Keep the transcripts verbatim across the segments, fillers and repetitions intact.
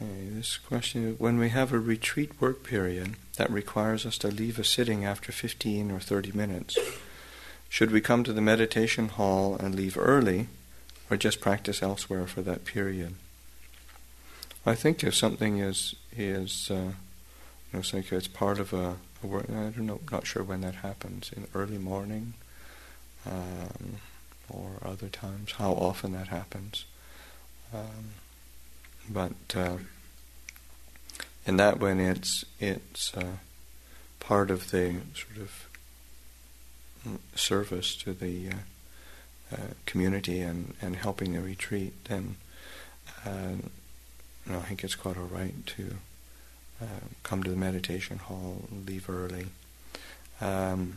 Okay, this question, when we have a retreat work period that requires us to leave a sitting after fifteen or thirty minutes, should we come to the meditation hall and leave early, or just practice elsewhere for that period? I think if something is, is uh, you know, so it's part of a, a work, I don't know, not sure when that happens, in early morning, um, or other times, how often that happens. Um, but uh, in that when it's it's uh, part of the sort of service to the uh, uh, community and, and helping the retreat, then uh, you know, I think it's quite all right to uh, come to the meditation hall and leave early. Um,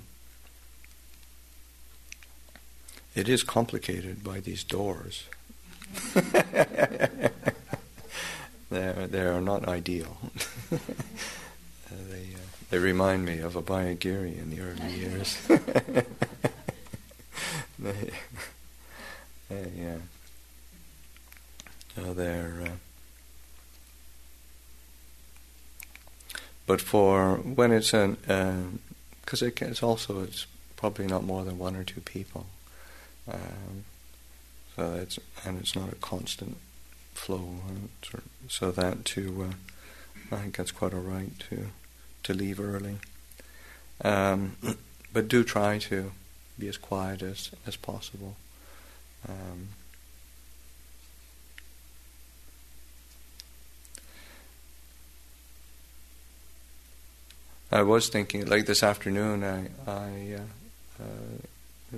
it is complicated by these doors. They're, they're not ideal. uh, they uh, they remind me of Abhayagiri in the early years. they, they, uh, so they're, uh, but for when it's an, because uh, it it's also it's probably not more than one or two people, um, so it's and it's not a constant flow, so that to uh, I think that's quite all right to to leave early, um, but do try to be as quiet as as possible. Um, I was thinking, like this afternoon, I I uh, uh,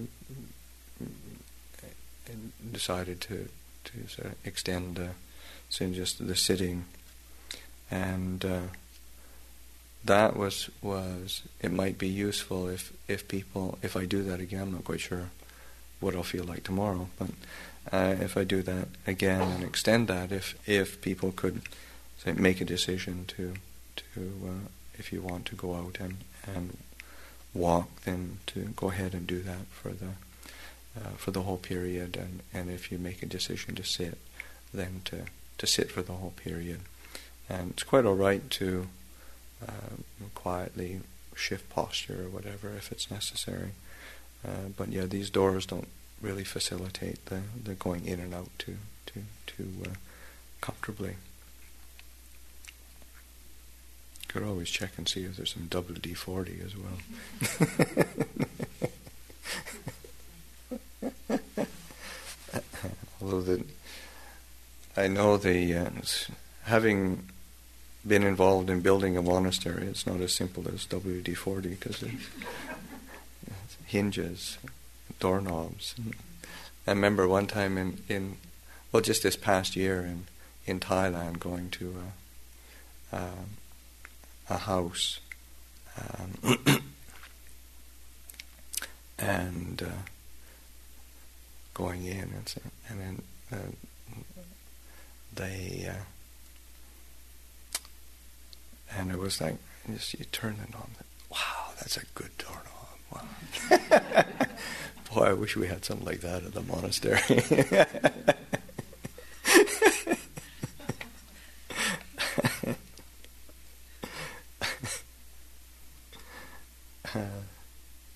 decided to. to sort of extend uh, so just the sitting, and uh, that was was it might be useful if if people if I do that again. I'm not quite sure what I'll feel like tomorrow, but uh, if I do that again and extend that, if if people could say make a decision to to uh, if you want to go out and and walk, then to go ahead and do that for the Uh, for the whole period, and, and if you make a decision to sit, then to, to sit for the whole period. And it's quite all right to uh, quietly shift posture or whatever if it's necessary. Uh, but yeah, these doors don't really facilitate the, the going in and out too, too, too uh, comfortably. Could always check and see if there's some W D forty as well. Although the, I know the uh, having been involved in building a monastery, it's not as simple as W D forty because it hinges, doorknobs. I remember one time in, in well, just this past year in in Thailand, going to a, a, a house, um, and. Uh, going in and, so, and then uh, they uh, and it was like just you turn it on. Wow, that's a good doorknob. Wow. Boy, I wish we had something like that at the monastery.